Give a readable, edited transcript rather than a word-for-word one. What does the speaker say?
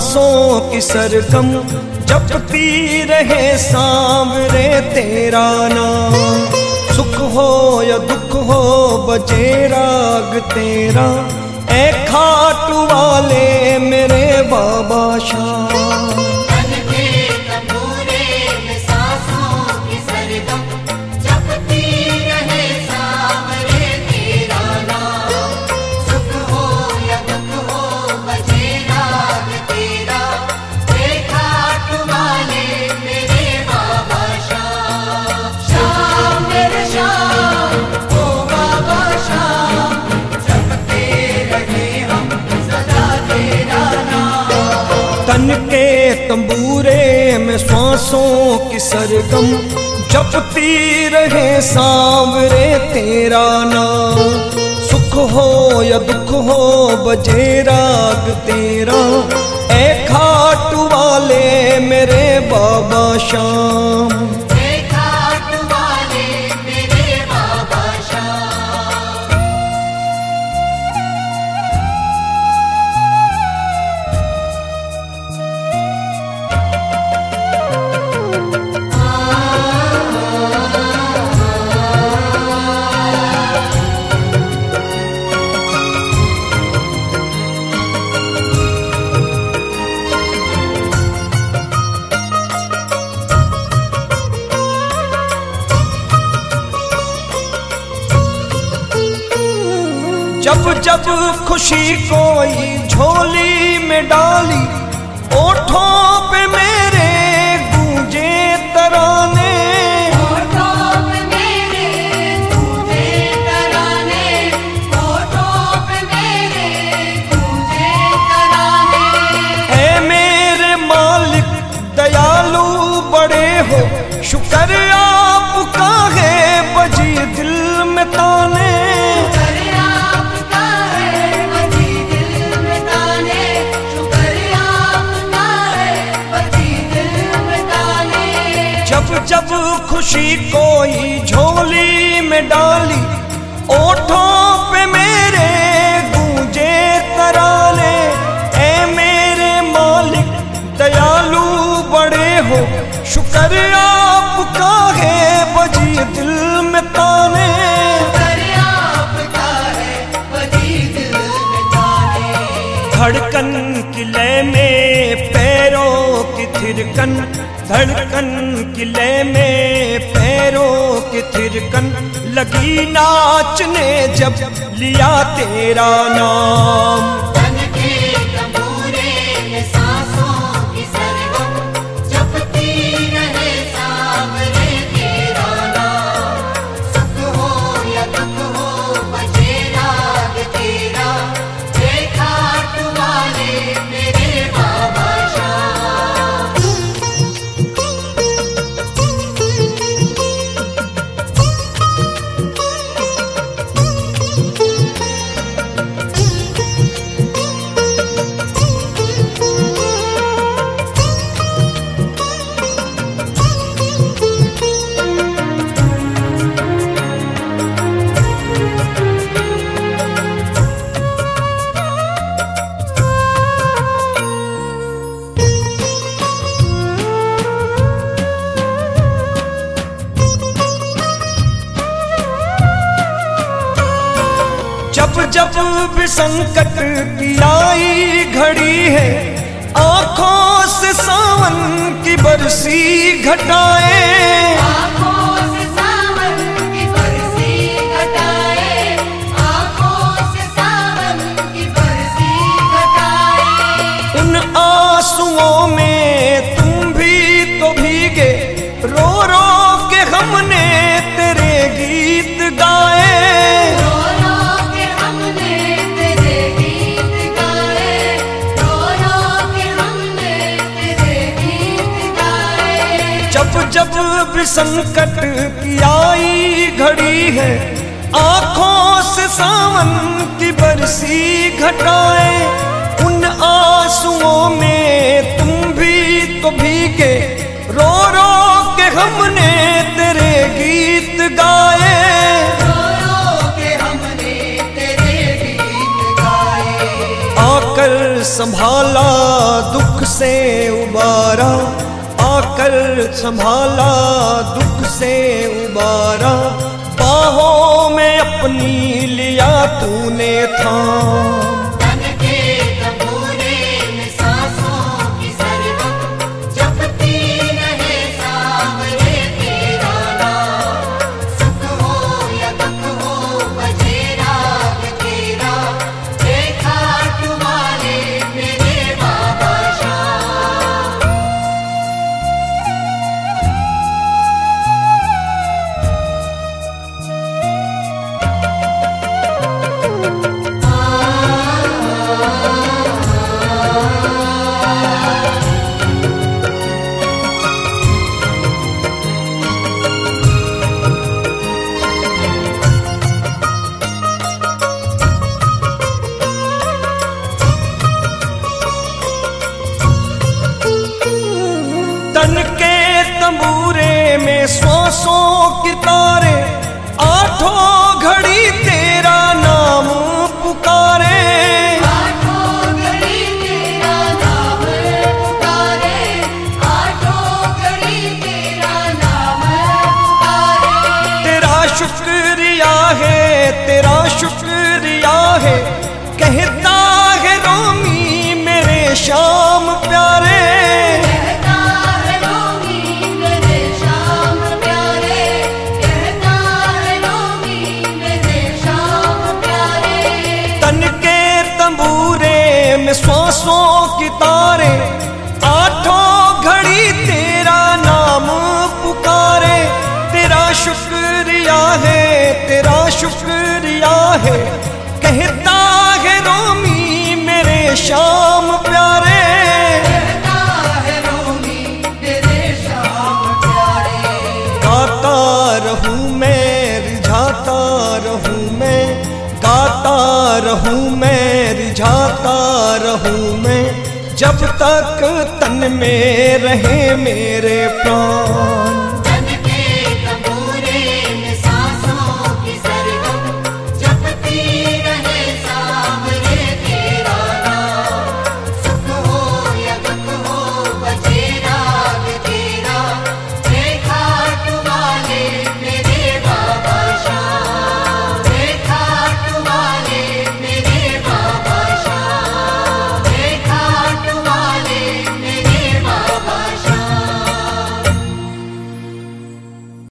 सांसों की सरगम जपती रहे सांवरे तेरा नाम। सुख हो या दुख हो बजे राग तेरा, ए खाटू वाले मेरे बाबा शाह। तन के तंबूरे में सांसों की सरगम जपती रहे सांवरे तेरा नाम। सुख हो या दुख हो बजे राग तेरा, ए खाटू वाले मेरे बाबा शाम। जब जब खुशी कोई झोली में डाली, ओठों पे मेरे गूंजे तराने। ओठों पे मेरे गूंजे तराने, ओठों पे मेरे गूंजे तराने। ऐ मेरे मालिक दयालु बड़े हो, शुक्र आपका है बजी दिल में ताने। जब खुशी कोई झोली में डाली, ओठों पे मेरे गूंजे तराने। ऐ मेरे मालिक दयालु बड़े हो, शुक्र आपका है बजी दिल में ताने। धड़कन की लय में पैरों की थिरकन, धड़कन की लय में पैरों की थिरकन लगी नाचने जब लिया तेरा नाम। जब भी संकट की आई घड़ी है, आँखों से सावन की बरसी घटाए। आँखों से सावन की बरसी घटाए, आँखों से सावन की बरसी घटाए। उन आंसुओं में तुम भी तो भीगे, रो रो के हमने तेरे गीत गाए। जब भी संकट की आई घड़ी है, आँखों से सावन की बरसी घटाए। उन आंसुओं में तुम भी तो भीगे, रो रो के हमने तेरे गीत गाए। आकर संभाला दुख से उबारा, आकर संभाला दुख से उबारा, बाहों में अपनी लिया तूने थाम। तन के तंबूरे में सांसों की सरगम जपती रहे सांवरे तेरा नाम। सुख हो या दुख हो बजे राग तेरा, देखा तुम्हारे मेरे बाबा शाह। तन के तंबूरे में सांसों की तारे, आठों घड़ी तेरा नाम पुकारे। आठों घड़ी तेरा नाम पुकारे, आठों घड़ी तेरा नाम पुकारे। तेरा शुक्रिया है, तेरा शुक्रिया है, कहता है रोमी मेरे शाम प्यारे। कहता है रोमी मेरे शाम प्यारे, कहता है रोमी मेरे शाम प्यारे। तन के तंबूरे में सांसों की तारे, आठों घड़ी तेरा नाम पुकारे। तेरा शुक्रिया है, तेरा शुक्रिया है, कहता है रोमी मेरे शाम प्यारे। कहता है रोमी मेरे शाम प्यारे। गाता रहूं मैं, रिझाता रहूं मैं, गाता रहूं मैं, रिझाता रहूं मैं, जब तक तन में रहे मेरे प्राण।